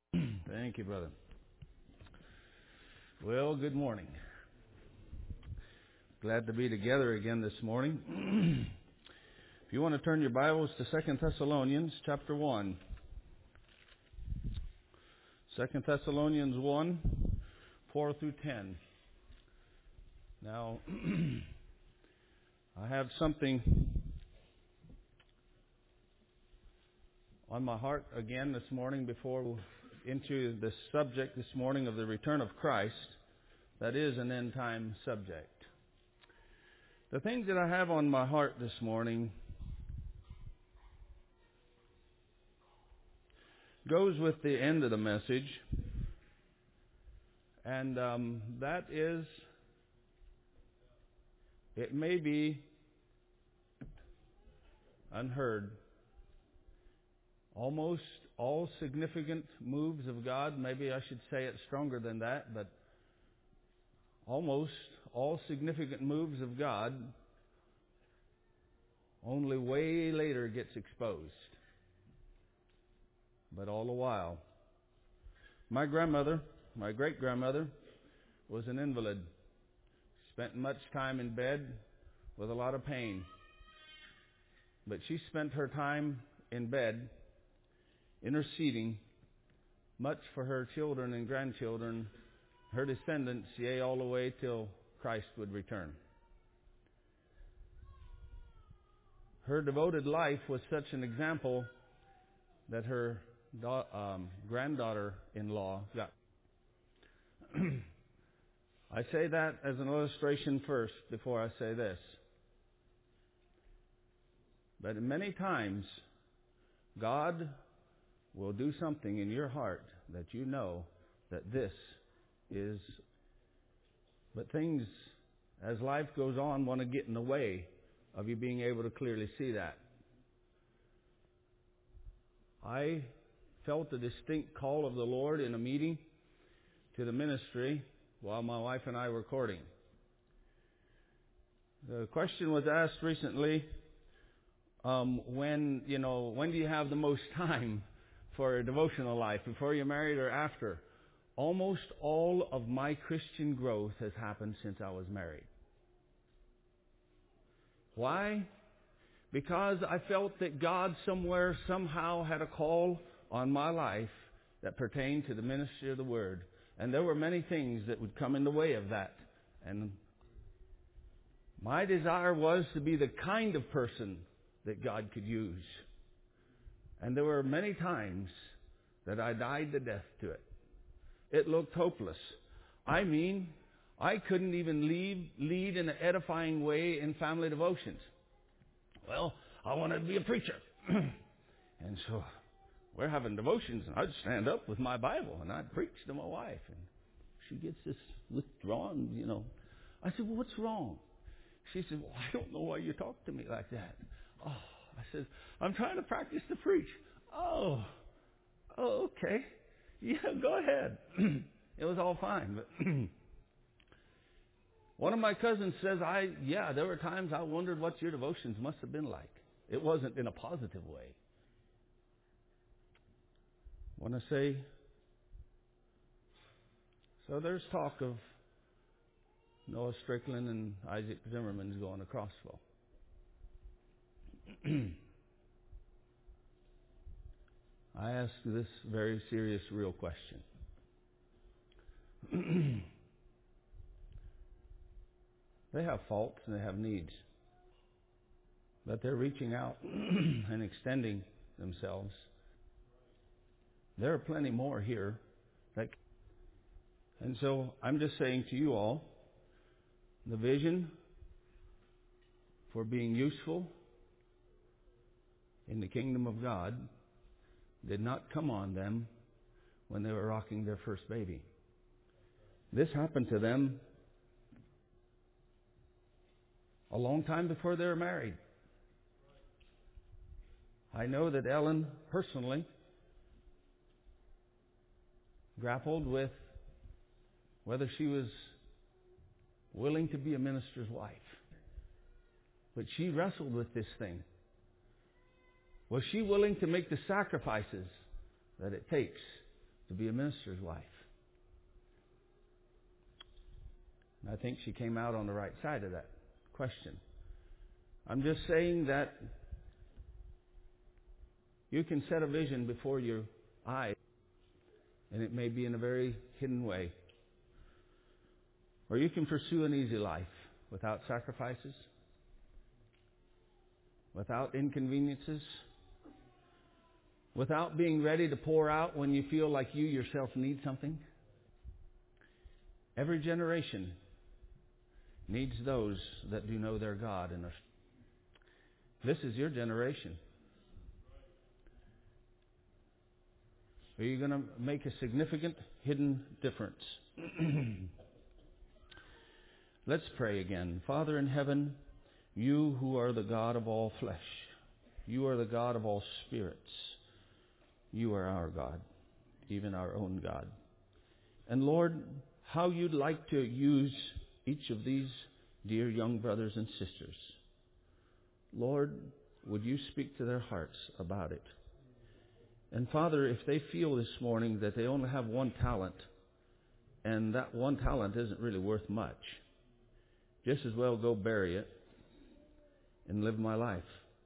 Thank you, brother. Well, good morning. Glad to be together again this morning. If you want to turn your Bibles to 2 Thessalonians chapter 1. 2 Thessalonians 1, 4 through 10. Now, I have something on my heart again this morning before we into the subject this morning of the return of Christ. That is an end time subject. The things that I have on my heart this morning goes with the end of the message, and that is, it may be unheard. Almost all significant moves of God, maybe I should say it stronger than that, but almost all significant moves of God only way later gets exposed. But all the while, my great-grandmother, was an invalid. Spent much time in bed with a lot of pain. But she spent her time in bed interceding much for her children and grandchildren, her descendants, yea, all the way till Christ would return. Her devoted life was such an example that her granddaughter-in-law got. I say that as an illustration first before I say this. But many times, God will do something in your heart that you know that this is, but things as life goes on want to get in the way of you being able to clearly see that. I felt a distinct call of the Lord in a meeting to the ministry while my wife and I were courting. The question was asked recently, when do you have the most time for a devotional life, before you're married or after? Almost all of my Christian growth has happened since I was married. Why? Because I felt that God somewhere, somehow had a call on my life that pertained to the ministry of the Word. And there were many things that would come in the way of that. And my desire was to be the kind of person that God could use. And there were many times that I died to death to it. It looked hopeless. I mean, I couldn't even lead in an edifying way in family devotions. Well, I wanted to be a preacher. And so we're having devotions, and I'd stand up with my Bible, and I'd preach to my wife. And she gets this withdrawn, I said, well, what's wrong? She said, well, I don't know why you talk to me like that. Oh, I said, I'm trying to practice to preach. Oh, okay. Yeah, go ahead. It was all fine. But one of my cousins says, there were times I wondered what your devotions must have been like. It wasn't in a positive way. Want to say, so there's talk of Noah Strickland and Isaac Zimmerman's going to Crossville. I ask this very serious, real question. They have faults and they have needs, but they're reaching out and extending themselves. There are plenty more here. And so I'm just saying to you all, the vision for being useful in the kingdom of God did not come on them when they were rocking their first baby. This happened to them a long time before they were married. I know that Ellen personally grappled with whether she was willing to be a minister's wife. But she wrestled with this thing. Was she willing to make the sacrifices that it takes to be a minister's wife. And I think she came out on the right side of that question. I'm just saying that you can set a vision before your eyes, and it may be in a very hidden way. Or you can pursue an easy life without sacrifices, without inconveniences, without being ready to pour out when you feel like you yourself need something. Every generation needs those that do know their God. And this is your generation. Are you going to make a significant hidden difference? Let's pray again. Father in heaven, you who are the God of all flesh, you are the God of all spirits. You are our God, even our own God. And Lord, how you'd like to use each of these dear young brothers and sisters. Lord, would you speak to their hearts about it? And Father, if they feel this morning that they only have one talent, and that one talent isn't really worth much, just as well go bury it and live my life.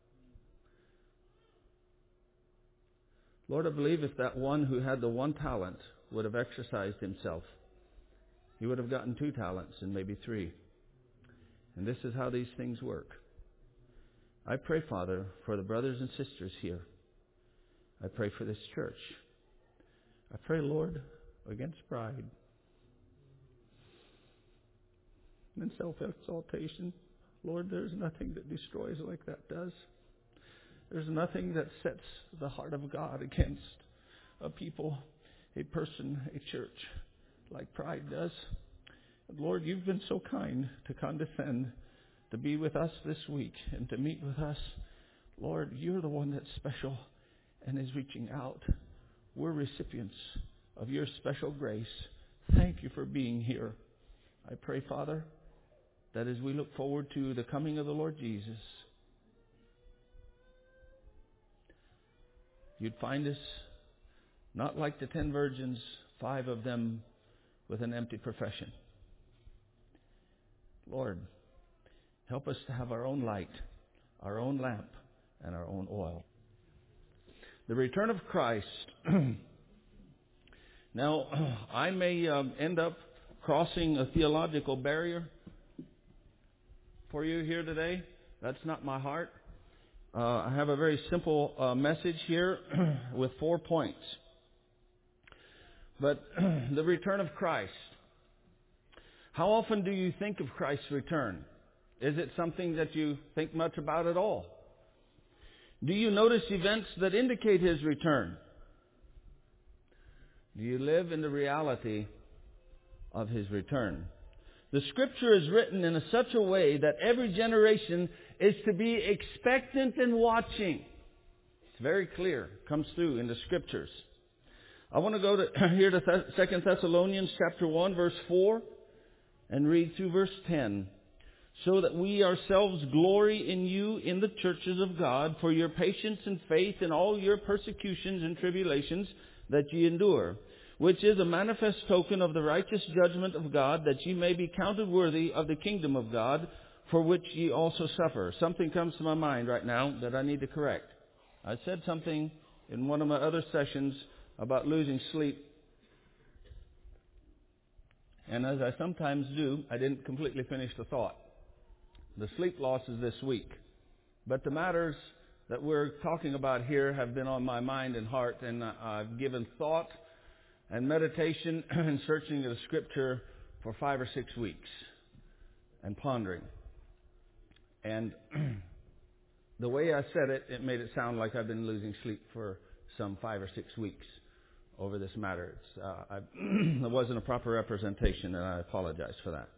Lord, I believe if that one who had the one talent would have exercised himself, he would have gotten 2 talents and maybe 3. And this is how these things work. I pray, Father, for the brothers and sisters here. I pray for this church. I pray, Lord, against pride and self-exaltation. Lord, there's nothing that destroys like that does. There's nothing that sets the heart of God against a people, a person, a church, like pride does. And Lord, you've been so kind to condescend to be with us this week and to meet with us. Lord, you're the one that's special and is reaching out. We're recipients of your special grace. Thank you for being here. I pray, Father, that as we look forward to the coming of the Lord Jesus, you'd find us not like the 10 virgins, 5 of them with an empty profession. Lord, help us to have our own light, our own lamp, and our own oil. The return of Christ. Now, I may end up crossing a theological barrier for you here today. That's not my heart. I have a very simple message here with 4 points. But the return of Christ. How often do you think of Christ's return? Is it something that you think much about at all? Do you notice events that indicate His return? Do you live in the reality of His return? The Scripture is written in such a way that every generation is to be expectant and watching. It's very clear. It comes through in the Scriptures. I want to go here to 2 Thessalonians chapter 1, verse 4, and read through verse 10. So that we ourselves glory in you in the churches of God for your patience and faith in all your persecutions and tribulations that ye endure, which is a manifest token of the righteous judgment of God, that ye may be counted worthy of the kingdom of God, for which ye also suffer. Something comes to my mind right now that I need to correct. I said something in one of my other sessions about losing sleep. And as I sometimes do, I didn't completely finish the thought. The sleep loss is this week. But the matters that we're talking about here have been on my mind and heart, and I've given thought and meditation and searching the Scripture for 5 or 6 weeks and pondering. And the way I said it, it made it sound like I've been losing sleep for some 5 or 6 weeks over this matter. It wasn't a proper representation, and I apologize for that.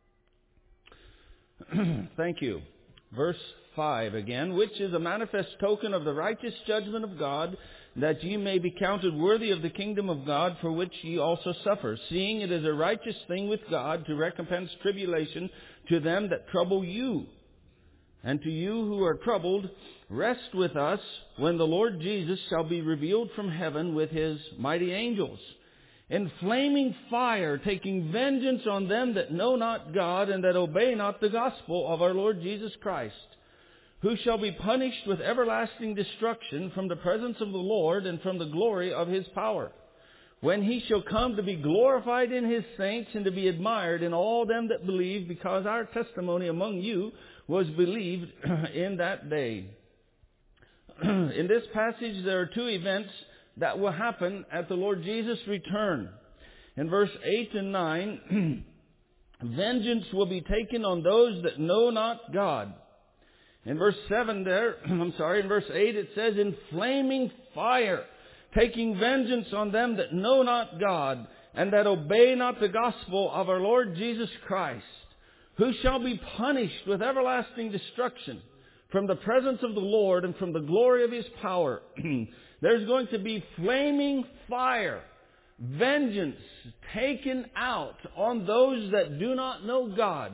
Thank you. Verse 5 again, which is a manifest token of the righteous judgment of God, that ye may be counted worthy of the kingdom of God, for which ye also suffer, seeing it is a righteous thing with God to recompense tribulation to them that trouble you, And to you who are troubled, rest with us when the Lord Jesus shall be revealed from heaven with His mighty angels, in flaming fire, taking vengeance on them that know not God and that obey not the gospel of our Lord Jesus Christ, who shall be punished with everlasting destruction from the presence of the Lord and from the glory of His power, when He shall come to be glorified in His saints and to be admired in all them that believe, because our testimony among you was believed in that day. In this passage, there are two events that will happen at the Lord Jesus' return. In verse 8 and 9, vengeance will be taken on those that know not God. In verse 7 there, in verse 8 it says, in flaming fire, taking vengeance on them that know not God, and that obey not the gospel of our Lord Jesus Christ, who shall be punished with everlasting destruction from the presence of the Lord and from the glory of His power. There's going to be flaming fire, vengeance taken out on those that do not know God.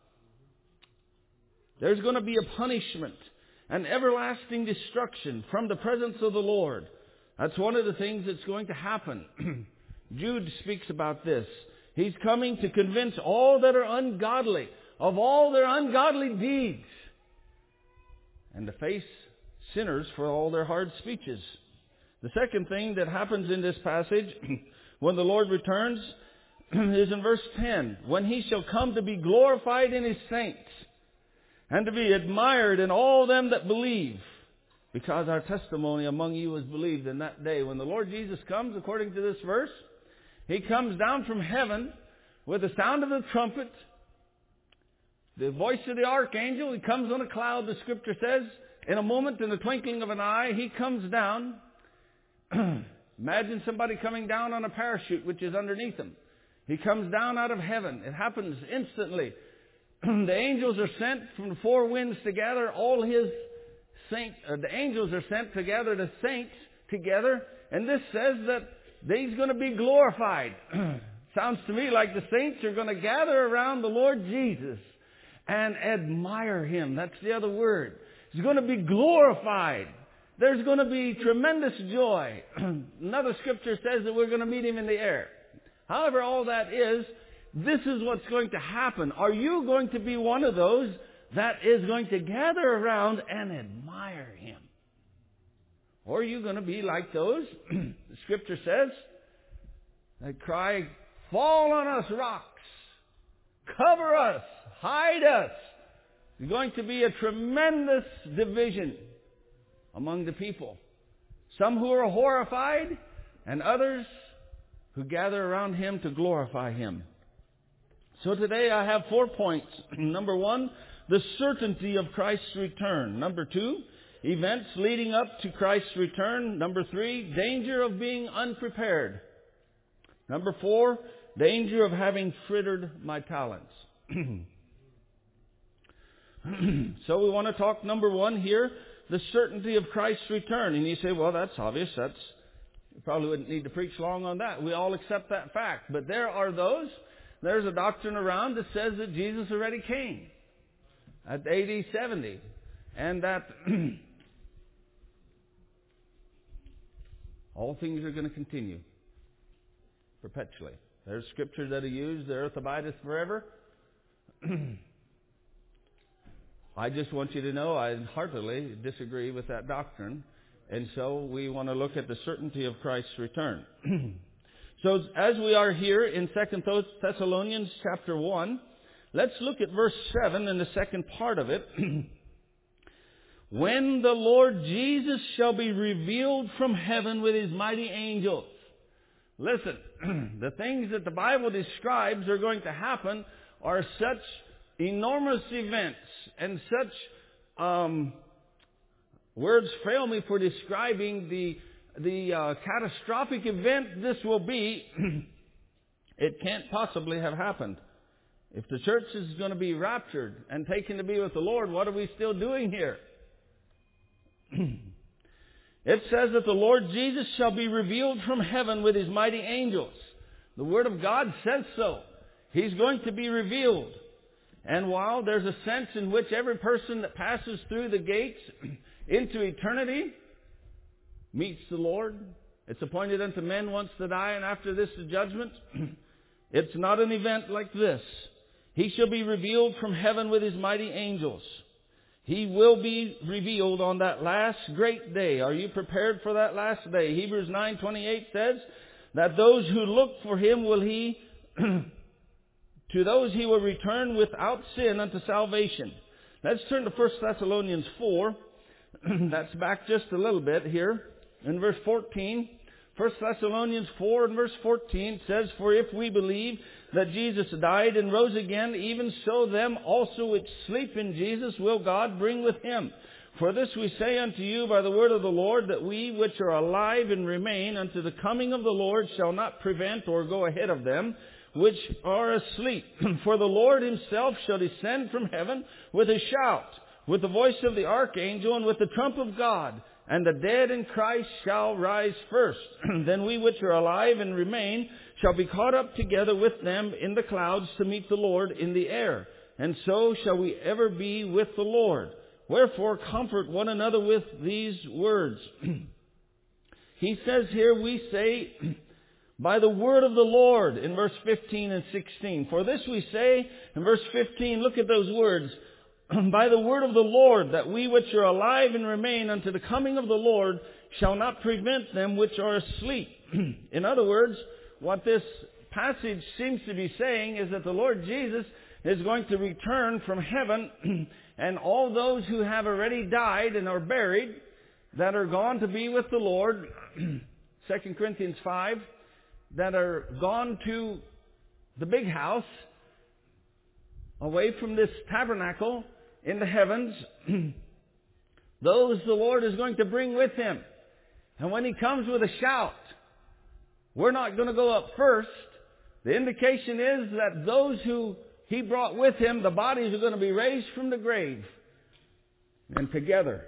There's going to be a punishment, an everlasting destruction from the presence of the Lord. That's one of the things that's going to happen. Jude speaks about this. He's coming to convince all that are ungodly of all their ungodly deeds, and to face sinners for all their hard speeches. The second thing that happens in this passage when the Lord returns is in verse 10. When He shall come to be glorified in His saints and to be admired in all them that believe, because our testimony among you was believed in that day. When the Lord Jesus comes, according to this verse, He comes down from heaven with the sound of the trumpet, the voice of the archangel. He comes on a cloud, the Scripture says. In a moment, in the twinkling of an eye, He comes down. Imagine somebody coming down on a parachute which is underneath them. He comes down out of heaven. It happens instantly. The angels are sent from the four winds to gather all His saints. The angels are sent to gather the saints together. And this says that He's going to be glorified. Sounds to me like the saints are going to gather around the Lord Jesus and admire Him. That's the other word. He's going to be glorified. There's going to be tremendous joy. Another scripture says that we're going to meet Him in the air. However, all that is, this is what's going to happen. Are you going to be one of those that is going to gather around and admire Him? Or are you going to be like those, the Scripture says, that cry, fall on us, rocks, cover us, hide us. There's going to be a tremendous division among the people. Some who are horrified, and others who gather around Him to glorify Him. So today I have 4 points. Number 1, the certainty of Christ's return. Number 2, events leading up to Christ's return. Number 3, danger of being unprepared. Number 4, danger of having frittered my talents. So we want to talk, number 1 here, the certainty of Christ's return. And you say, well, that's obvious. You probably wouldn't need to preach long on that. We all accept that fact. But there's a doctrine around that says that Jesus already came at AD 70. And that all things are going to continue perpetually. There's scriptures that are used, the earth abideth forever. I just want you to know I heartily disagree with that doctrine. And so we want to look at the certainty of Christ's return. So as we are here in 2 Thessalonians chapter 1, let's look at verse 7 and the second part of it. When the Lord Jesus shall be revealed from heaven with His mighty angels. Listen, the things that the Bible describes are going to happen are such enormous events and such words fail me for describing the catastrophic event this will be. It can't possibly have happened. If the church is going to be raptured and taken to be with the Lord, what are we still doing here? It says that the Lord Jesus shall be revealed from heaven with His mighty angels. The Word of God says so. He's going to be revealed. And while there's a sense in which every person that passes through the gates into eternity meets the Lord, it's appointed unto men once to die, and after this the judgment. It's not an event like this. He shall be revealed from heaven with his mighty angels. He will be revealed on that last great day. Are you prepared for that last day? Hebrews 9:28 says that those who look for him will he to those he will return without sin unto salvation. Let's turn to 1 Thessalonians 4. That's back just a little bit here. In verse 14, 1 Thessalonians 4 and verse 14 says, For if we believe that Jesus died and rose again, even so them also which sleep in Jesus will God bring with him. For this we say unto you by the word of the Lord, that we which are alive and remain unto the coming of the Lord shall not prevent or go ahead of them which are asleep. For the Lord himself shall descend from heaven with a shout, with the voice of the archangel, and with the trump of God. And the dead in Christ shall rise first. Then we which are alive and remain shall be caught up together with them in the clouds to meet the Lord in the air. And so shall we ever be with the Lord. Wherefore comfort one another with these words. He says here, we say, by the word of the Lord, in verse 15 and 16. For this we say, in verse 15, look at those words. By the word of the Lord, that we which are alive and remain unto the coming of the Lord shall not prevent them which are asleep. In other words, what this passage seems to be saying is that the Lord Jesus is going to return from heaven, and all those who have already died and are buried, that are gone to be with the Lord, 2 Corinthians 5, that are gone to the big house, away from this tabernacle in the heavens, those the Lord is going to bring with him. And when he comes with a shout, we're not going to go up first. The indication is that those who he brought with him, the bodies are going to be raised from the grave. And together,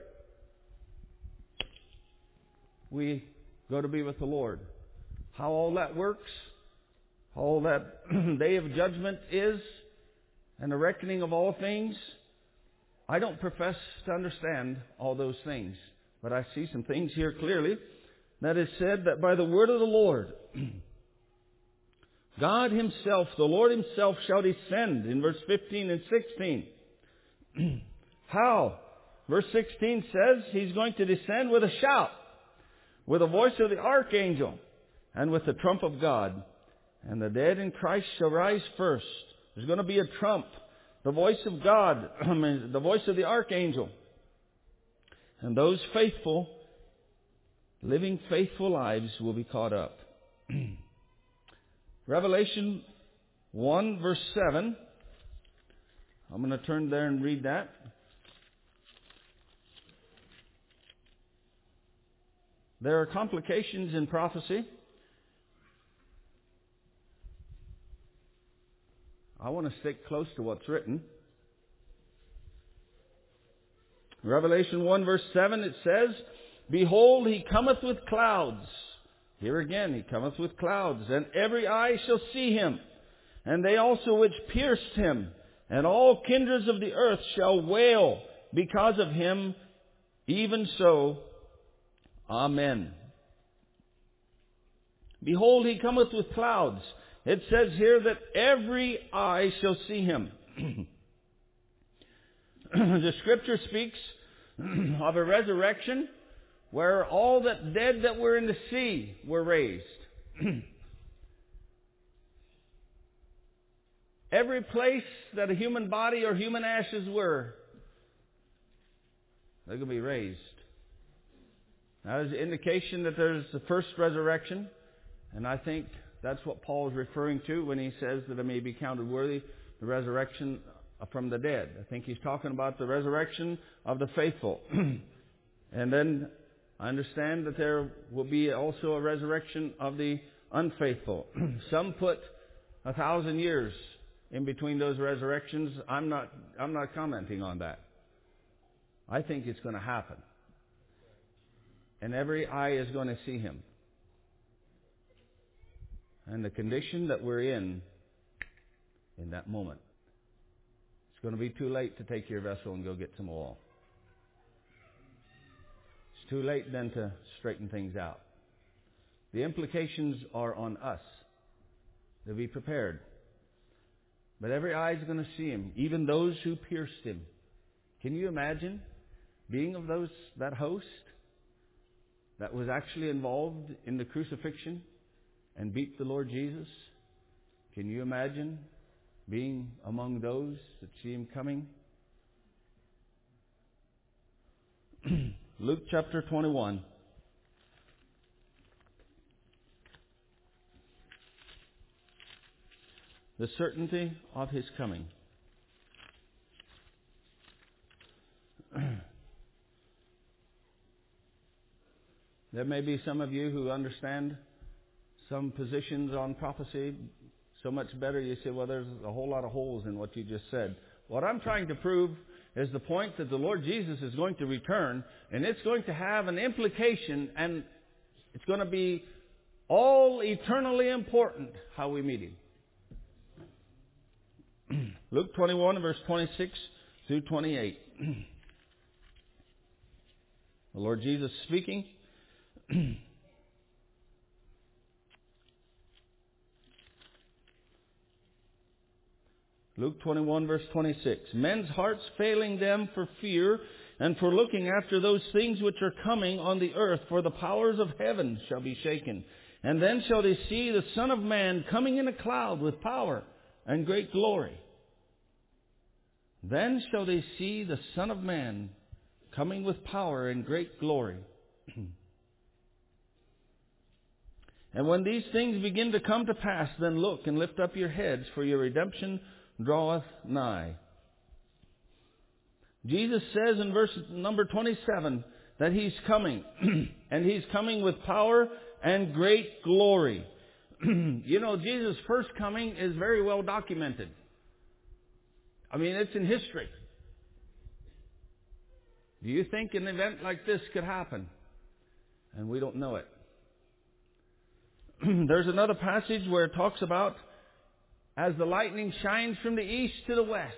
we go to be with the Lord. How all that works, how all that day of judgment is, and the reckoning of all things, I don't profess to understand all those things. But I see some things here clearly that is said that by the word of the Lord, God himself, the Lord himself shall descend in verse 15 and 16. How? Verse 16 says he's going to descend with a shout, with the voice of the archangel, and with the trump of God. And the dead in Christ shall rise first. There's going to be a trump, the voice of God, the voice of the archangel. And those faithful, living faithful lives will be caught up. Revelation 1 verse 7. I'm going to turn there and read that. There are complications in prophecy. I want to stick close to what's written. Revelation 1 verse 7, it says, Behold, he cometh with clouds. Here again, he cometh with clouds, and every eye shall see him, and they also which pierced him, and all kindreds of the earth shall wail because of him. Even so, Amen. Behold, he cometh with clouds. It says here that every eye shall see him. The Scripture speaks of a resurrection where all that dead that were in the sea were raised. Every place that a human body or human ashes were, they're going to be raised. That is an indication that there's the first resurrection, and I think that's what Paul is referring to when he says that it may be counted worthy, the resurrection from the dead. I think he's talking about the resurrection of the faithful. And then I understand that there will be also a resurrection of the unfaithful. Some put 1,000 years in between those resurrections. I'm not commenting on that. I think it's going to happen. And every eye is going to see him. And the condition that we're in that moment. It's going to be too late to take your vessel and go get some oil. It's too late then to straighten things out. The implications are on us to be prepared. But every eye is going to see him, even those who pierced him. Can you imagine being of that host that was actually involved in the crucifixion and beat the Lord Jesus? Can you imagine being among those that see him coming? Luke chapter 21. The certainty of his coming. There may be some of you who understand some positions on prophecy so much better. You say, well, there's a whole lot of holes in what you just said. What I'm trying to prove is the point that the Lord Jesus is going to return, and it's going to have an implication, and it's going to be all eternally important how we meet him. Luke 21, verse 26 through 28. The Lord Jesus speaking. Luke 21, verse 26. Men's hearts failing them for fear and for looking after those things which are coming on the earth, for the powers of heaven shall be shaken. And then shall they see the Son of Man coming in a cloud with power and great glory. Then shall they see the Son of Man coming with power and great glory. And when these things begin to come to pass, then look and lift up your heads, for your redemption draweth nigh. Jesus says in verse number 27 that He's coming. And He's coming with power and great glory. You know, Jesus' first coming is very well documented. I mean, it's in history. Do you think an event like this could happen? And we don't know it. There's another passage where it talks about as the lightning shines from the east to the west,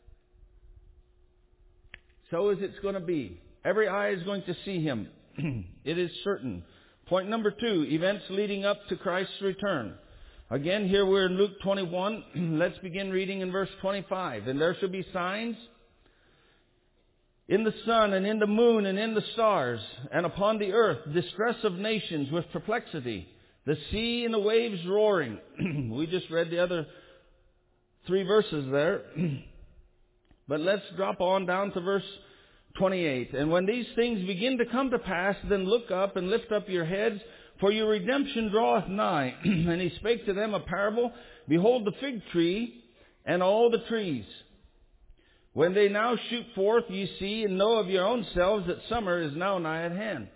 so is it's going to be. Every eye is going to see Him. It is certain. Point number 2, events leading up to Christ's return. Again, here we're in Luke 21. Let's begin reading in verse 25. And there shall be signs in the sun and in the moon and in the stars, and upon the earth distress of nations with perplexity, the sea and the waves roaring. We just read the other 3 verses there. But let's drop on down to verse 28. And when these things begin to come to pass, then look up and lift up your heads, for your redemption draweth nigh. And He spake to them a parable. Behold the fig tree and all the trees. When they now shoot forth, ye see and know of your own selves that summer is now nigh at hand.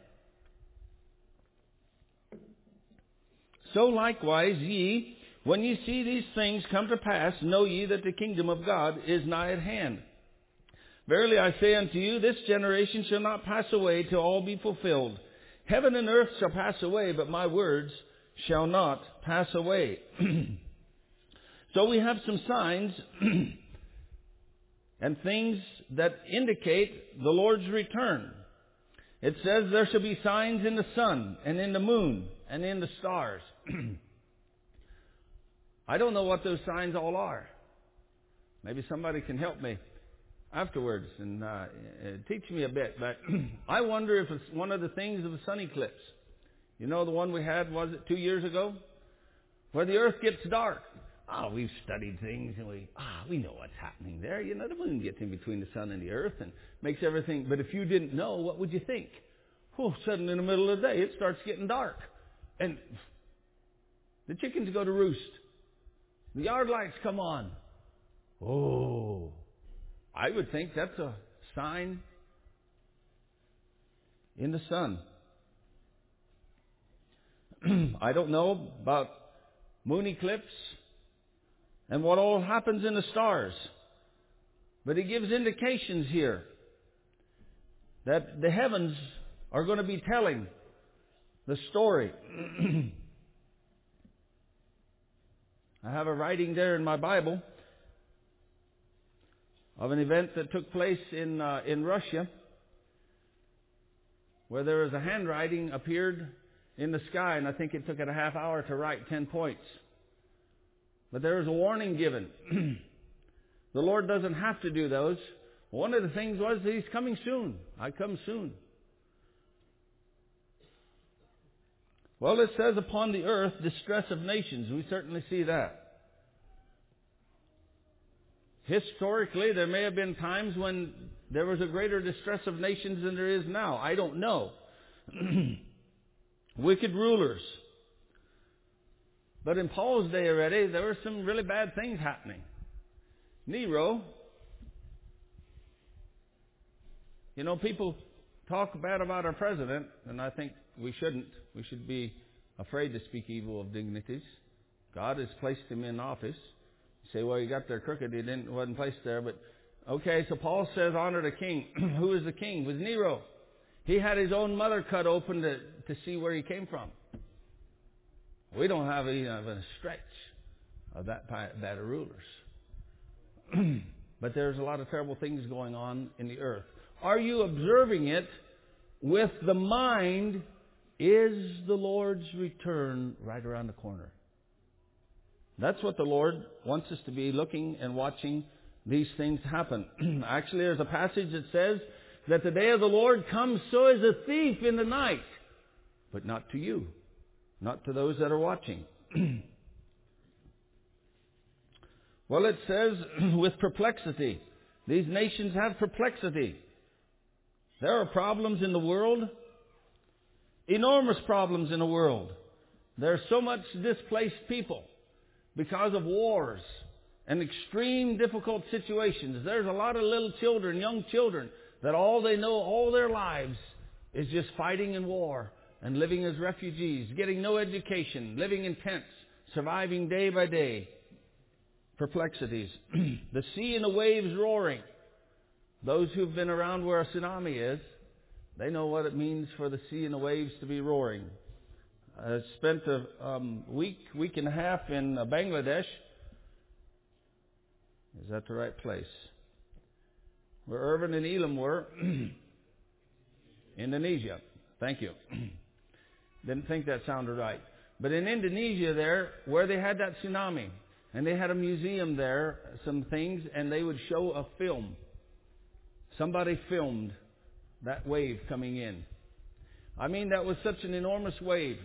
So likewise ye, when ye see these things come to pass, know ye that the kingdom of God is nigh at hand. Verily I say unto you, this generation shall not pass away till all be fulfilled. Heaven and earth shall pass away, but my words shall not pass away. So we have some signs and things that indicate the Lord's return. It says there shall be signs in the sun and in the moon and in the stars. I don't know what those signs all are. Maybe somebody can help me afterwards and teach me a bit. But I wonder if it's one of the things of the sun eclipse. You know the one we had, was it 2 years ago? Where the earth gets dark. We've studied things and we know what's happening there. You know, the moon gets in between the sun and the earth and makes everything. But if you didn't know, what would you think? Suddenly in the middle of the day, it starts getting dark. And the chickens go to roost. The yard lights come on. I would think that's a sign in the sun. I don't know about moon eclipse and what all happens in the stars. But He gives indications here that the heavens are going to be telling the story. I have a writing there in my Bible. of an event that took place in Russia, where there was a handwriting appeared in the sky, and I think it took it a half hour to write 10 points. But there was a warning given. The Lord doesn't have to do those. One of the things was that He's coming soon. I come soon. Well, it says upon the earth, distress of nations. We certainly see that. Historically, there may have been times when there was a greater distress of nations than there is now. I don't know. Wicked rulers. But in Paul's day already, there were some really bad things happening. Nero. You know, people talk bad about our president, and I think we shouldn't. We should be afraid to speak evil of dignitaries. God has placed him in office. You say, well, he got there crooked. He wasn't placed there. But okay, so Paul says, honor the king. Who is the king? It was Nero. He had his own mother cut open to see where he came from. We don't have even a stretch of that bad of rulers. But there's a lot of terrible things going on in the earth. Are you observing it with the mind, is the Lord's return right around the corner? That's what the Lord wants us to be looking and watching these things happen. Actually, there's a passage that says that the day of the Lord comes so as a thief in the night. But not to you. Not to those that are watching. Well, it says with perplexity. These nations have perplexity. There are problems in the world. Enormous problems in the world. There's so much displaced people because of wars and extreme difficult situations. There's a lot of little children, young children, that all they know all their lives is just fighting in war and living as refugees, getting no education, living in tents, surviving day by day. Perplexities. The sea and the waves roaring. Those who've been around where a tsunami is, they know what it means for the sea and the waves to be roaring. I spent a week and a half in Bangladesh. Is that the right place? Where Irvin and Elam were. Indonesia. Thank you. Didn't think that sounded right. But in Indonesia there, where they had that tsunami, and they had a museum there, some things, and they would show a film. Somebody filmed that wave coming in. I mean, that was such an enormous wave.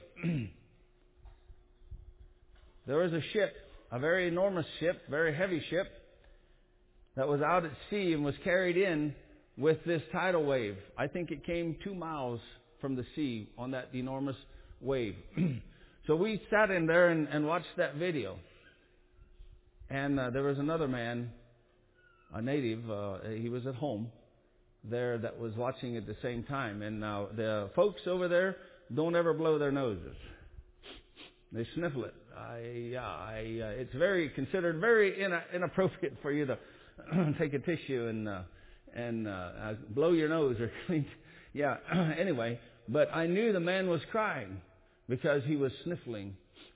There was a ship, a very enormous ship, very heavy ship, that was out at sea and was carried in with this tidal wave. I think it came 2 miles from the sea on that enormous wave. So we sat in there and watched that video. And there was another man, a native, he was at home there that was watching at the same time. And now the folks over there don't ever blow their noses. They sniffle it. It's considered very inappropriate for you to take a tissue and blow your nose or clean. Yeah. Anyway, but I knew the man was crying because he was sniffling.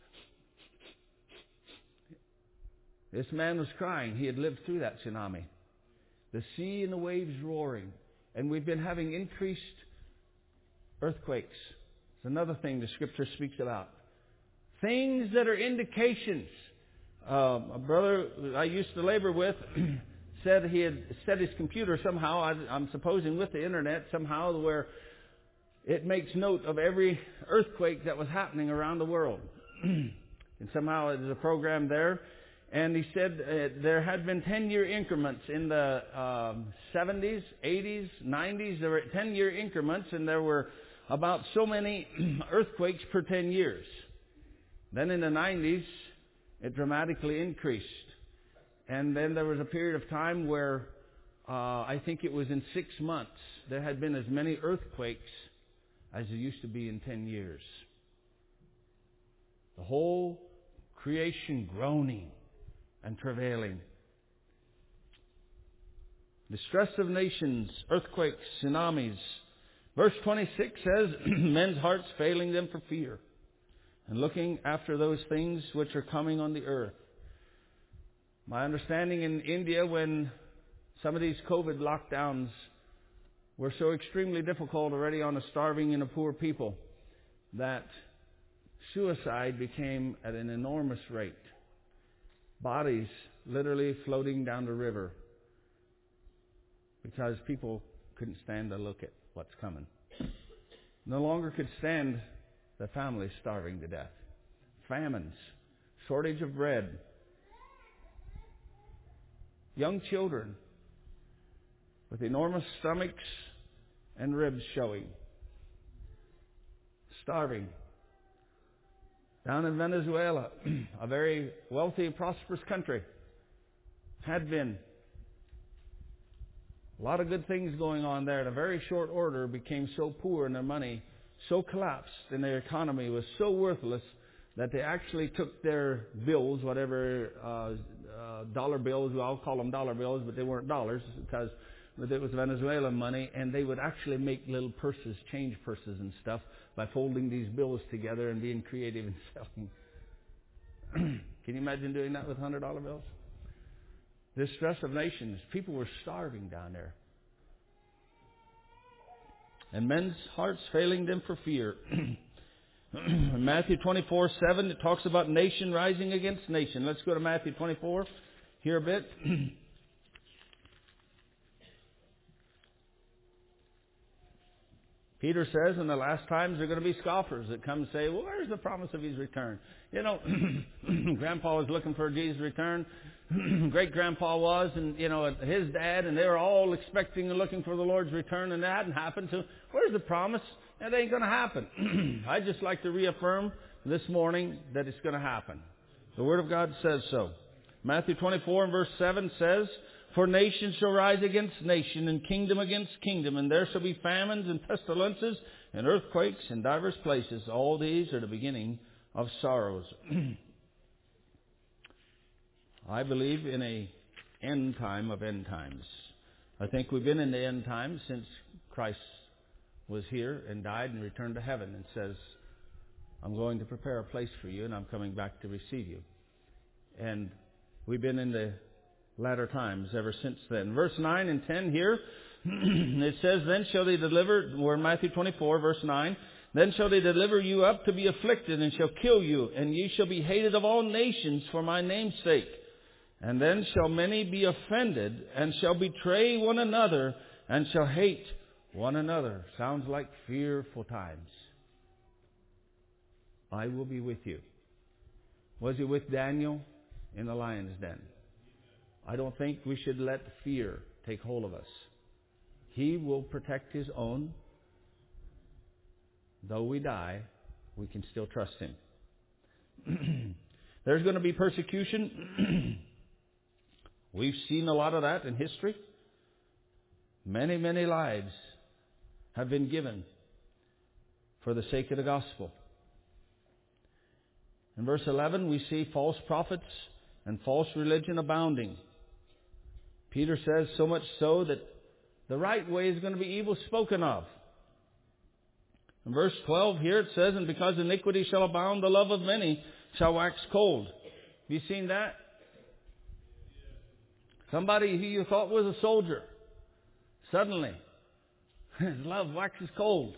This man was crying. He had lived through that tsunami. The sea and the waves roaring. And we've been having increased earthquakes. It's another thing the Scripture speaks about. Things that are indications. A brother I used to labor with said he had set his computer somehow, I'm supposing with the internet somehow, where it makes note of every earthquake that was happening around the world. And somehow there's a program there. And he said there had been 10-year increments in the 70s, 80s, 90s. There were 10-year increments, and there were about so many earthquakes per 10 years. Then in the 90s, it dramatically increased. And then there was a period of time where I think it was in 6 months, there had been as many earthquakes as there used to be in 10 years. The whole creation groaning and travailing. Distress of nations, earthquakes, tsunamis. Verse 26 says, men's hearts failing them for fear, and looking after those things which are coming on the earth. My understanding in India, when Some of these COVID lockdowns were so extremely difficult already on a starving and a poor people that suicide became at an enormous rate. Bodies literally floating down the river because people couldn't stand to look at what's coming. No longer could stand the families starving to death. Famines, shortage of bread, young children with enormous stomachs and ribs showing, starving. Down in Venezuela, a very wealthy and prosperous country, had been. A lot of good things going on there. In a very short order, became so poor and their money so collapsed and their economy was so worthless that they actually took their bills, whatever dollar bills, I'll call them dollar bills, but they weren't dollars because it was Venezuelan money, and they would actually make little purses, change purses and stuff by folding these bills together and being creative and selling. Can you imagine doing that with $100 bills? Distress of nations. People were starving down there. And men's hearts failing them for fear. In Matthew 24:7, it talks about nation rising against nation. Let's go to Matthew 24 here a bit. Peter says in the last times there are going to be scoffers that come and say, well, where's the promise of His return? You know, Grandpa was looking for Jesus' return. Great-grandpa was, and, you know, his dad, and they were all expecting and looking for the Lord's return, and that hadn't happened. So where's the promise? That ain't going to happen. I'd just like to reaffirm this morning that it's going to happen. The Word of God says so. Matthew 24 and verse 7 says, for nation shall rise against nation, and kingdom against kingdom, and there shall be famines and pestilences and earthquakes in divers places. All these are the beginning of sorrows. I believe in a end time of end times. I think we've been in the end times since Christ was here and died and returned to heaven and says, I'm going to prepare a place for you and I'm coming back to receive you. And we've been in the latter times ever since then. Verse 9 and 10 here, it says, then shall they deliver, we're in Matthew 24, verse 9, then shall they deliver you up to be afflicted and shall kill you, and ye shall be hated of all nations for my name's sake. And then shall many be offended and shall betray one another and shall hate one another. Sounds like fearful times. I will be with you. Was He with Daniel in the lion's den? I don't think we should let fear take hold of us. He will protect His own. Though we die, we can still trust Him. There's going to be persecution. We've seen a lot of that in history. Many, many lives have been given for the sake of the gospel. In verse 11, we see false prophets and false religion abounding. Peter says so much so that the right way is going to be evil spoken of. In verse 12 here it says, and because iniquity shall abound, the love of many shall wax cold. Have you seen that? Somebody who you thought was a soldier, suddenly his love waxes cold.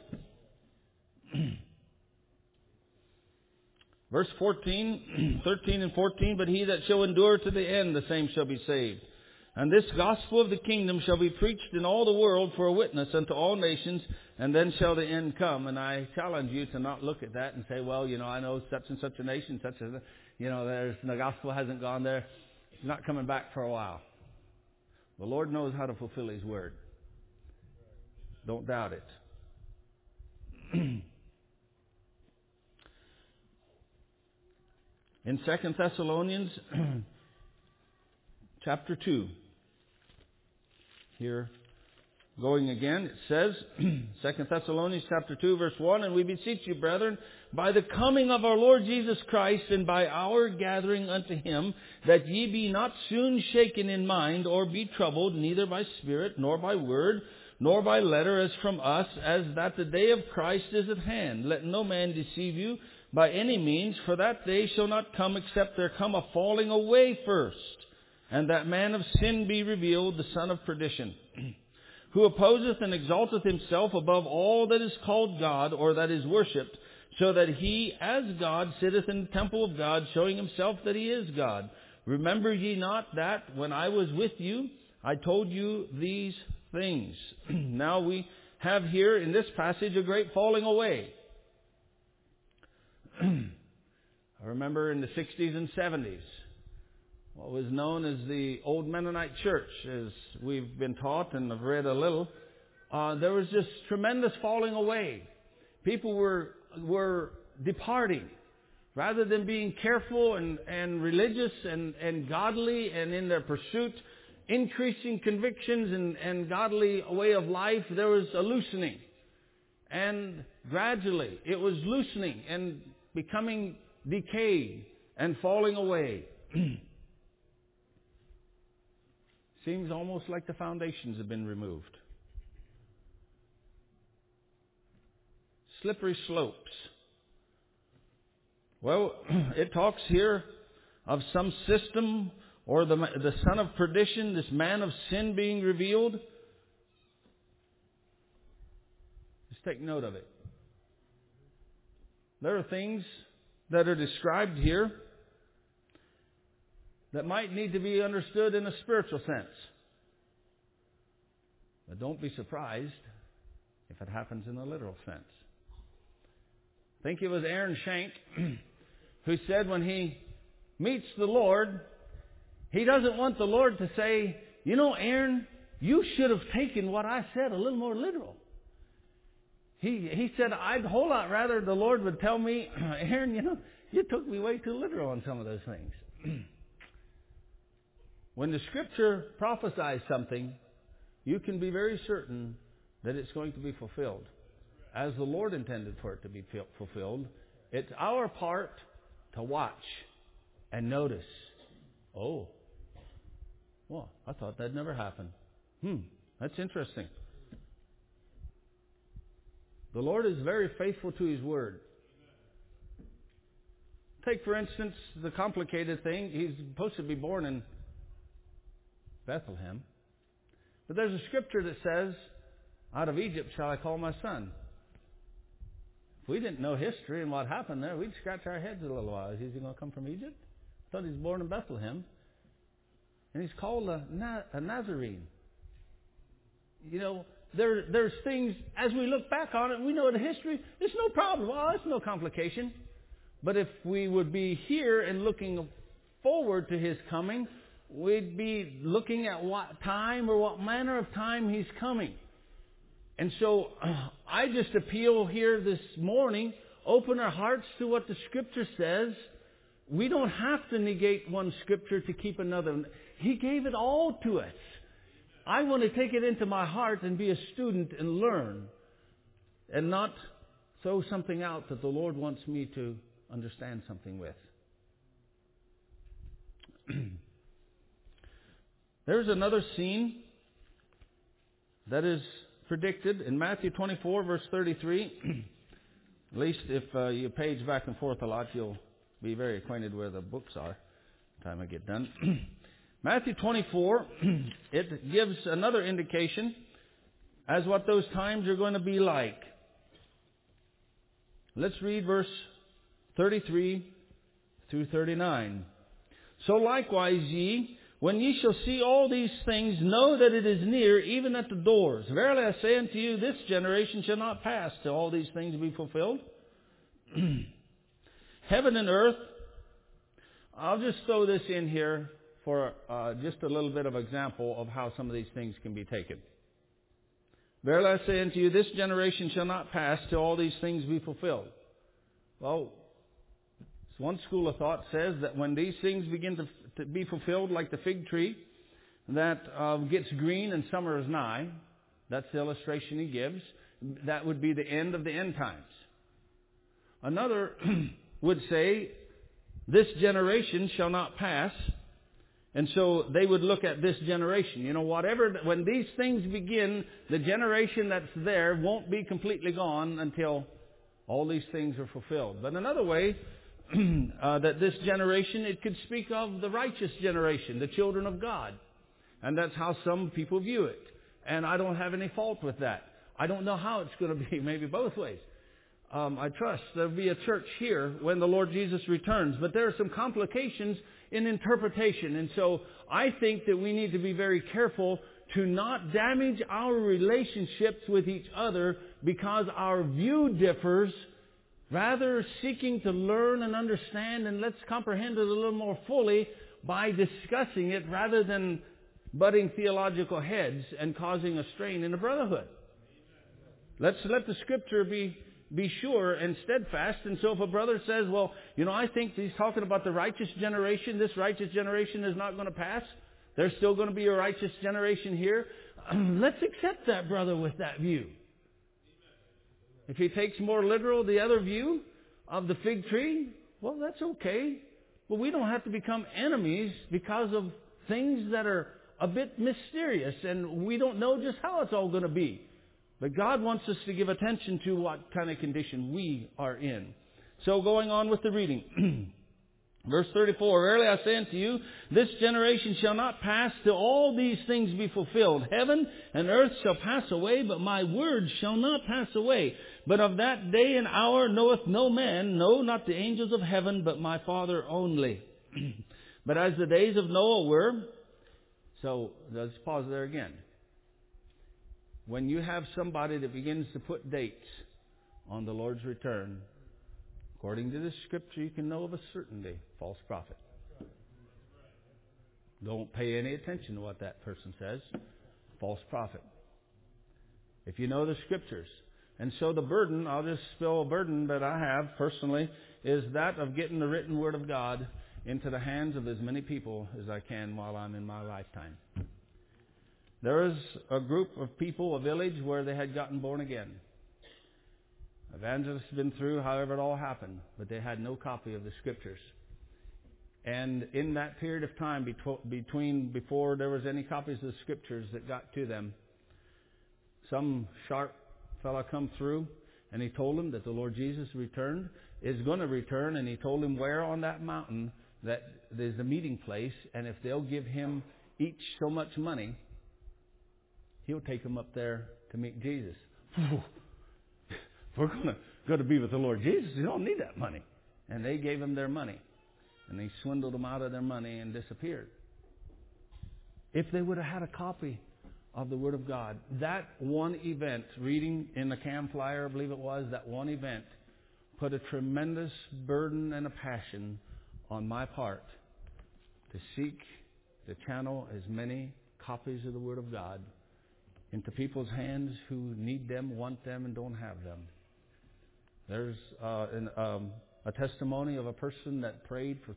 Verse 13 and 14, but he that shall endure to the end, the same shall be saved. And this gospel of the kingdom shall be preached in all the world for a witness unto all nations, and then shall the end come. And I challenge you to not look at that and say, well, you know, I know such and such a nation, such as, you know, the gospel hasn't gone there. It's not coming back for a while. The Lord knows how to fulfill His word. Don't doubt it. In 2 Thessalonians chapter 2, here going again, it says, 2 Thessalonians chapter 2, verse 1, and we beseech you, brethren, by the coming of our Lord Jesus Christ and by our gathering unto Him, that ye be not soon shaken in mind or be troubled, neither by spirit, nor by word, nor by letter as from us, as that the day of Christ is at hand. Let no man deceive you by any means, for that day shall not come except there come a falling away first, and that man of sin be revealed, the son of perdition, who opposeth and exalteth himself above all that is called God, or that is worshipped, so that he as God sitteth in the temple of God, showing himself that he is God. Remember ye not that when I was with you, I told you these things. Now we have here in this passage a great falling away. I remember in the 60s and 70s, what was known as the Old Mennonite Church, as we've been taught and I've read a little, there was just tremendous falling away. People were departing. Rather than being careful and religious and godly and in their pursuit, increasing convictions and godly way of life, there was a loosening. And gradually it was loosening and becoming decayed and falling away. Seems almost like the foundations have been removed. Slippery slopes. Well, it talks here of some system or the son of perdition, this man of sin being revealed. Just take note of it. There are things that are described here that might need to be understood in a spiritual sense. But don't be surprised if it happens in a literal sense. I think it was Aaron Shank who said when he meets the Lord, he doesn't want the Lord to say, you know, Aaron, you should have taken what I said a little more literal. He said, I'd a whole lot rather the Lord would tell me, Aaron, you know, you took me way too literal on some of those things. When the Scripture prophesies something, you can be very certain that it's going to be fulfilled, as the Lord intended for it to be fulfilled. It's our part to watch and notice. Oh, well, I thought that'd never happen. That's interesting. The Lord is very faithful to His Word. Take, for instance, the complicated thing. He's supposed to be born in Bethlehem. But there's a scripture that says, out of Egypt shall I call my son. If we didn't know history and what happened there, we'd scratch our heads a little while. Is he going to come from Egypt? I thought he was born in Bethlehem. And he's called a Nazarene. You know, there's things, as we look back on it, we know the history, there's no problem. Oh, there's no complication. But if we would be here and looking forward to His coming, we'd be looking at what time or what manner of time He's coming. And so I just appeal here this morning, open our hearts to what the Scripture says. We don't have to negate one Scripture to keep another. He gave it all to us. I want to take it into my heart and be a student and learn, and not throw something out that the Lord wants me to understand something with. There's another scene that is predicted in Matthew 24, verse 33. At least if you page back and forth a lot, you'll be very acquainted where the books are by the time I get done. Matthew 24, it gives another indication as what those times are going to be like. Let's read verse 33 through 39. So likewise ye, when ye shall see all these things, know that it is near, even at the doors. Verily I say unto you, this generation shall not pass till all these things be fulfilled. Heaven and earth. I'll just throw this in here for just a little bit of example of how some of these things can be taken. Verily I say unto you, this generation shall not pass till all these things be fulfilled. Well, one school of thought says that when these things begin to be fulfilled, like the fig tree that gets green and summer is nigh, that's the illustration he gives, that would be the end of the end times. Another would say, this generation shall not pass. And so they would look at this generation. You know, when these things begin, the generation that's there won't be completely gone until all these things are fulfilled. But another way that this generation, it could speak of the righteous generation, the children of God. And that's how some people view it. And I don't have any fault with that. I don't know how it's going to be, maybe both ways. I trust there'll be a church here when the Lord Jesus returns. But there are some complications in interpretation. And so I think that we need to be very careful to not damage our relationships with each other because our view differs. Rather seeking to learn and understand, and let's comprehend it a little more fully by discussing it rather than butting theological heads and causing a strain in the brotherhood. Let's let the Scripture be sure and steadfast. And so if a brother says, well, I think he's talking about the righteous generation. This righteous generation is not going to pass. There's still going to be a righteous generation here. Let's accept that brother with that view. If he takes more literal the other view of the fig tree, well, that's okay. But we don't have to become enemies because of things that are a bit mysterious and we don't know just how it's all going to be. But God wants us to give attention to what kind of condition we are in. So going on with the reading. Verse 34, verily I say unto you, this generation shall not pass till all these things be fulfilled. Heaven and earth shall pass away, but my word shall not pass away. But of that day and hour knoweth no man, no, not the angels of heaven, but my Father only. But as the days of Noah were, so let's pause there again. When you have somebody that begins to put dates on the Lord's return, according to this Scripture, you can know of a certainty, false prophet. Don't pay any attention to what that person says. False prophet. If you know the Scriptures. And so the burden, I'll just spill a burden that I have personally, is that of getting the written Word of God into the hands of as many people as I can while I'm in my lifetime. There is a group of people, a village, where they had gotten born again. Evangelists have been through however it all happened, but they had no copy of the Scriptures. And in that period of time before there was any copies of the Scriptures that got to them, some sharp fella come through and he told them that the Lord Jesus is going to return, and he told them where on that mountain that there's a meeting place, and if they'll give him each so much money, he'll take them up there to meet Jesus. We're going to be with the Lord Jesus. You don't need that money. And they gave him their money. And they swindled them out of their money and disappeared. If they would have had a copy of the Word of God, that one event, reading in the Cam Flyer, I believe it was, that one event put a tremendous burden and a passion on my part to seek to channel as many copies of the Word of God into people's hands who need them, want them, and don't have them. There's a testimony of a person that prayed for.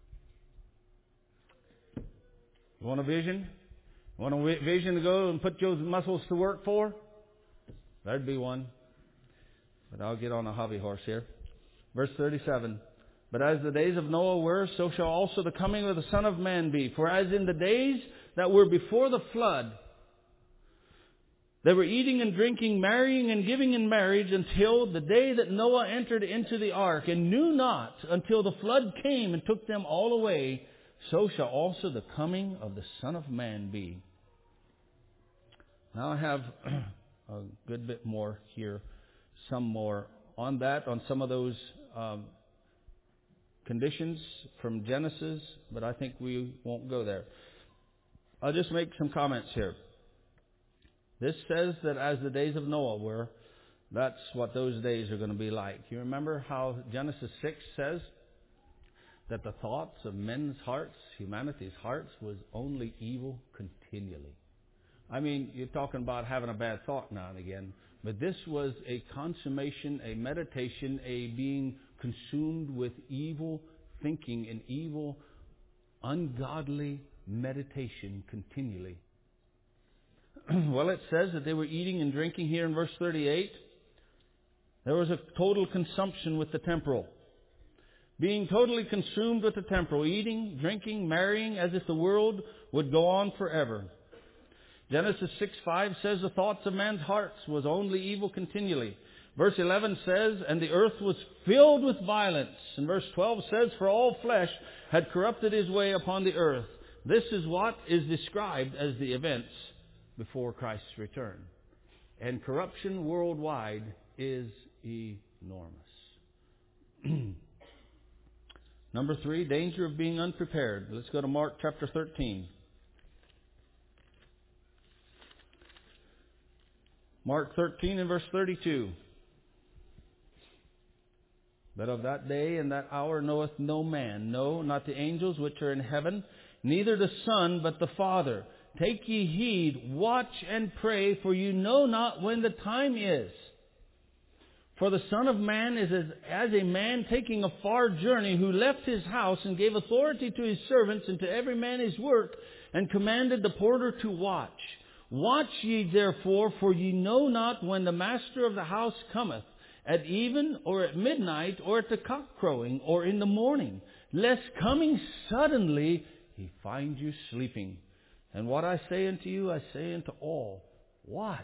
You want a vision? You want a vision to go and put those muscles to work for? There'd be one. But I'll get on a hobby horse here. Verse 37. But as the days of Noah were, so shall also the coming of the Son of Man be. For as in the days that were before the flood, they were eating and drinking, marrying and giving in marriage until the day that Noah entered into the ark, and knew not until the flood came and took them all away, so shall also the coming of the Son of Man be. Now I have a good bit more here, some more on that, on some of those conditions from Genesis, but I think we won't go there. I'll just make some comments here. This says that as the days of Noah were, that's what those days are going to be like. You remember how Genesis 6 says that the thoughts of men's hearts, humanity's hearts, was only evil continually. I mean, you're talking about having a bad thought now and again, but this was a consummation, a meditation, a being consumed with evil thinking and evil, ungodly meditation continually. Well, it says that they were eating and drinking here in verse 38. There was a total consumption with the temporal. Being totally consumed with the temporal, eating, drinking, marrying, as if the world would go on forever. Genesis 6:5 says the thoughts of man's hearts was only evil continually. Verse 11 says, and the earth was filled with violence. And verse 12 says, for all flesh had corrupted his way upon the earth. This is what is described as the events before Christ's return. And corruption worldwide is enormous. Number 3, danger of being unprepared. Let's go to Mark chapter 13. Mark 13 and verse 32. But of that day and that hour knoweth no man, no, not the angels which are in heaven, neither the Son, but the Father. Take ye heed, watch and pray, for you know not when the time is. For the Son of Man is as a man taking a far journey, who left his house and gave authority to his servants and to every man his work, and commanded the porter to watch. Watch ye therefore, for ye know not when the master of the house cometh, at even, or at midnight, or at the cock crowing, or in the morning, lest coming suddenly he find you sleeping. And what I say unto you, I say unto all, watch.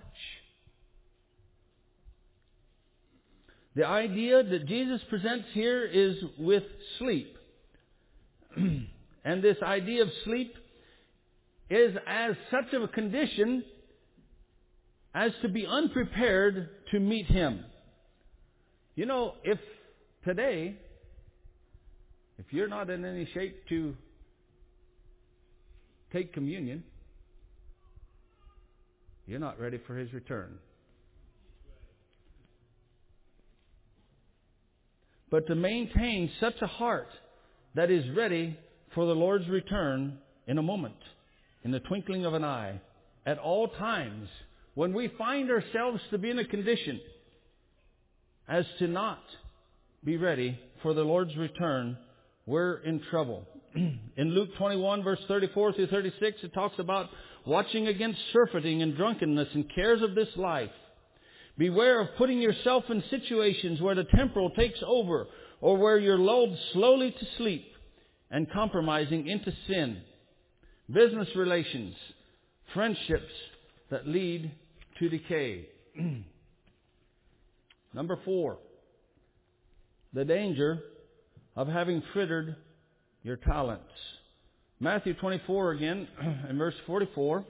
The idea that Jesus presents here is with sleep. And this idea of sleep is as such of a condition as to be unprepared to meet Him. You know, if today, if you're not in any shape to take communion, you're not ready for His return. But to maintain such a heart that is ready for the Lord's return in a moment, in the twinkling of an eye, at all times, when we find ourselves to be in a condition as to not be ready for the Lord's return, we're in trouble. In Luke 21, verse 34 through 36, it talks about watching against surfeiting and drunkenness and cares of this life. Beware of putting yourself in situations where the temporal takes over, or where you're lulled slowly to sleep and compromising into sin. Business relations, friendships that lead to decay. Number 4, the danger of having frittered your talents. Matthew 24 again, in verse 44.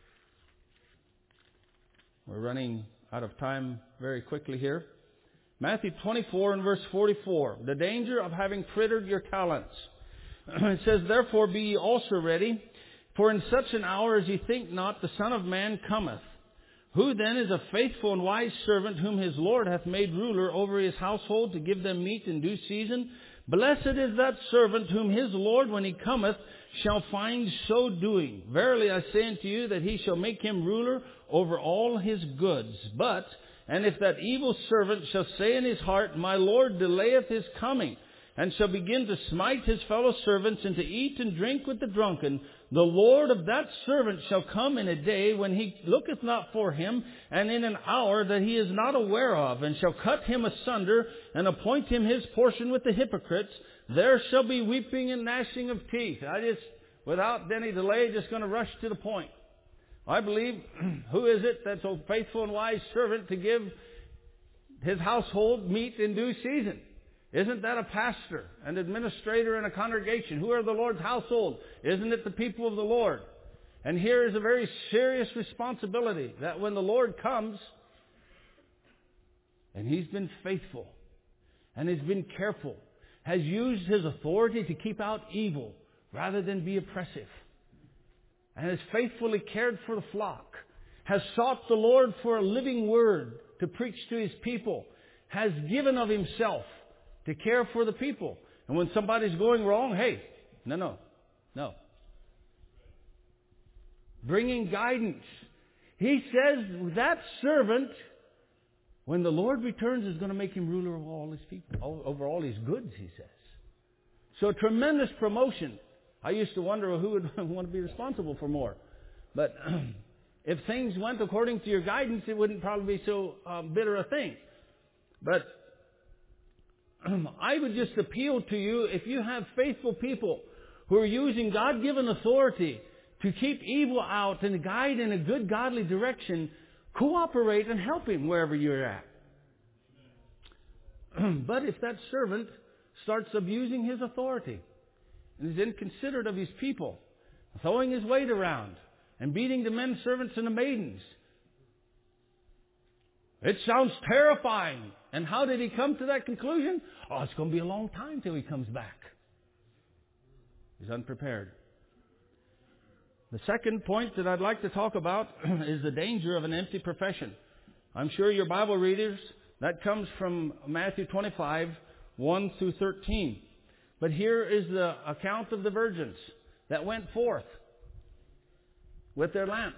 We're running out of time very quickly here. Matthew 24 and verse 44. The danger of having frittered your talents. It says, therefore be ye also ready, for in such an hour as ye think not, the Son of Man cometh. Who then is a faithful and wise servant, whom his Lord hath made ruler over his household, to give them meat in due season? Blessed is that servant whom his Lord, when he cometh, shall find so doing. Verily I say unto you, that he shall make him ruler over all his goods. But, and if that evil servant shall say in his heart, my Lord delayeth his coming, and shall begin to smite his fellow servants, and to eat and drink with the drunken, the Lord of that servant shall come in a day when he looketh not for him, and in an hour that he is not aware of, and shall cut him asunder, and appoint him his portion with the hypocrites. There shall be weeping and gnashing of teeth. Without any delay, just going to rush to the point. I believe, who is it that's a faithful and wise servant to give his household meat in due season? Isn't that a pastor, an administrator in a congregation? Who are the Lord's household? Isn't it the people of the Lord? And here is a very serious responsibility, that when the Lord comes, and He's been faithful, and has been careful, has used His authority to keep out evil rather than be oppressive, and has faithfully cared for the flock, has sought the Lord for a living word to preach to His people, has given of Himself to care for the people. And when somebody's going wrong, hey, no. Bringing guidance. He says that servant, when the Lord returns, is going to make him ruler of all His people, over all His goods, He says. So tremendous promotion. I used to wonder who would want to be responsible for more. But if things went according to your guidance, it wouldn't probably be so bitter a thing. But I would just appeal to you, if you have faithful people who are using God-given authority to keep evil out and guide in a good, godly direction, cooperate and help Him wherever you're at. But if that servant starts abusing his authority and is inconsiderate of his people, throwing his weight around and beating the men servants and the maidens, it sounds terrifying. And how did he come to that conclusion? Oh, it's going to be a long time till he comes back. He's unprepared. The second point that I'd like to talk about is the danger of an empty profession. I'm sure your Bible readers, that comes from Matthew 25, 1 through 13. But here is the account of the virgins that went forth with their lamps.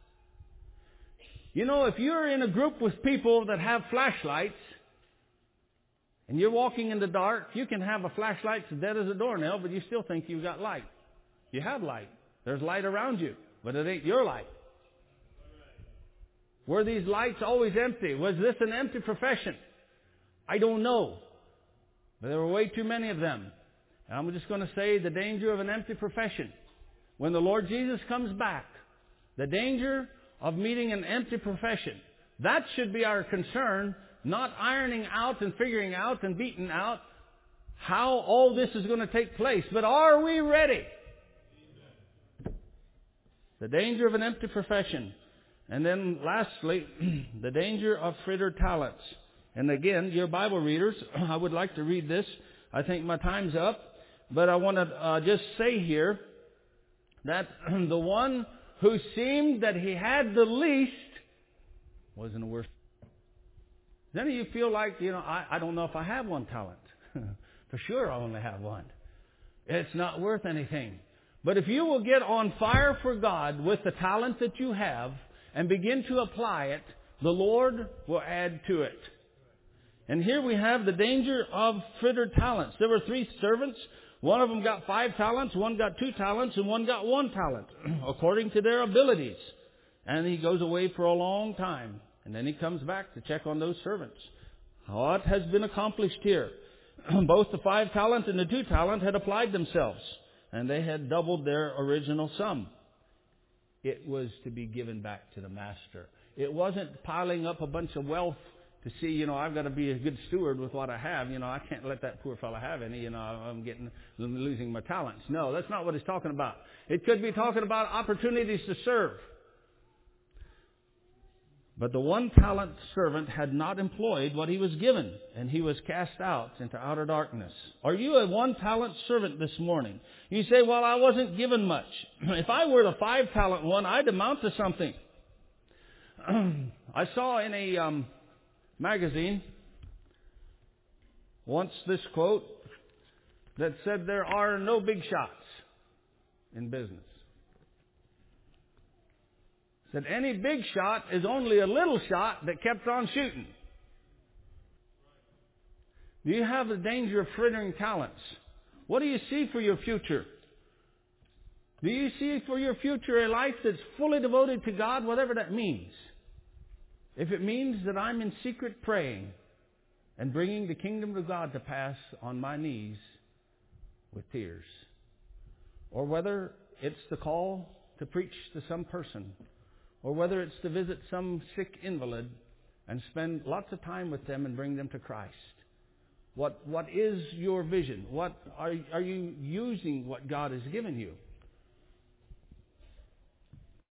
You know, if you're in a group with people that have flashlights, and you're walking in the dark, you can have a flashlight as dead as a doornail, but you still think you've got light. You have light. There's light around you, but it ain't your light. Were these lights always empty? Was this an empty profession? I don't know. But there were way too many of them. And I'm just going to say the danger of an empty profession. When the Lord Jesus comes back, the danger of meeting an empty profession. That should be our concern, not ironing out and figuring out and beating out how all this is going to take place. But are we ready? The danger of an empty profession. And then lastly, the danger of frittered talents. And again, your Bible readers, I would like to read this. I think my time's up. But I want to just say here that the one who seemed that he had the least was in the worst. Does any of you feel like, I don't know if I have one talent. For sure I only have one. It's not worth anything. But if you will get on fire for God with the talent that you have and begin to apply it, the Lord will add to it. And here we have the danger of frittered talents. There were 3 servants. One of them got 5 talents, one got 2 talents, and one got 1 talent, according to their abilities. And he goes away for a long time. And then he comes back to check on those servants. What has been accomplished here? Both the 5 talent and the 2 talent had applied themselves. And they had doubled their original sum. It was to be given back to the master. It wasn't piling up a bunch of wealth to see, I've got to be a good steward with what I have. I can't let that poor fellow have any. I'm losing my talents. No, that's not what it's talking about. It could be talking about opportunities to serve. But the 1 talent servant had not employed what he was given, and he was cast out into outer darkness. Are you a 1 talent servant this morning? You say, well, I wasn't given much. If I were the 5 talent one, I'd amount to something. I saw in a magazine once this quote that said there are no big shots in business. That any big shot is only a little shot that kept on shooting. Do you have the danger of frittering talents? What do you see for your future? Do you see for your future a life that's fully devoted to God, whatever that means? If it means that I'm in secret praying and bringing the kingdom of God to pass on my knees with tears. Or whether it's the call to preach to some person, or whether it's to visit some sick invalid and spend lots of time with them and bring them to Christ. What is your vision? What are you using what God has given you?